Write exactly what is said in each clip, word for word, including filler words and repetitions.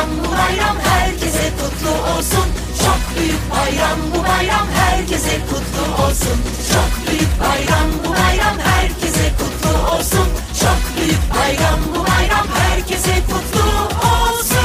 bayram bu bayram herkese kutlu olsun. Çok büyük bayram bu bayram herkese kutlu olsun. Çok büyük bayram bu bayram herkese kutlu olsun. Çok büyük bayram bu bayram herkese kutlu olsun.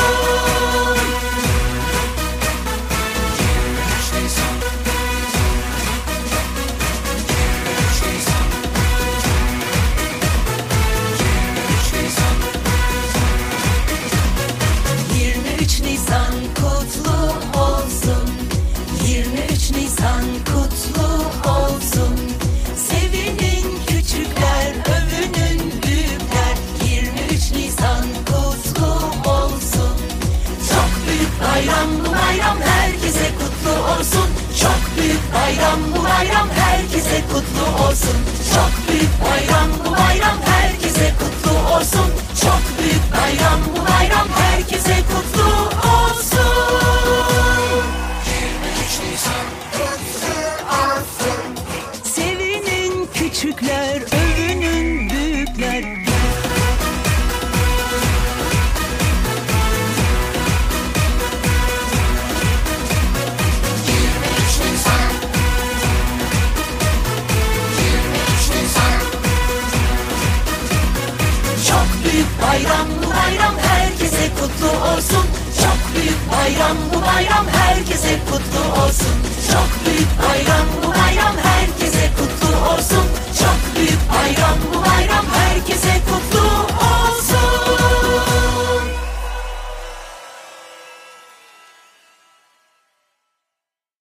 yirmi üç Nisan kutlu olsun. yirmi üç Nisan kutlu olsun. Sevinin küçükler, övünün büyükler. yirmi üç Nisan kutlu olsun. Çok büyük bayram bu bayram herkese kutlu olsun. Çok büyük bayram bu bayram herkese kutlu olsun. Çok büyük bayram bu bayram herkese kutlu olsun. Çok büyük bayram bu bayram herkese kutlu olsun. yirmi üç Nisan kutlu olsun. Sevinin küçükler, övünün büyükler. Çok büyük bayram bu bayram herkese kutlu olsun. Çok büyük bayram bu bayram herkese kutlu olsun. Çok büyük bayram bu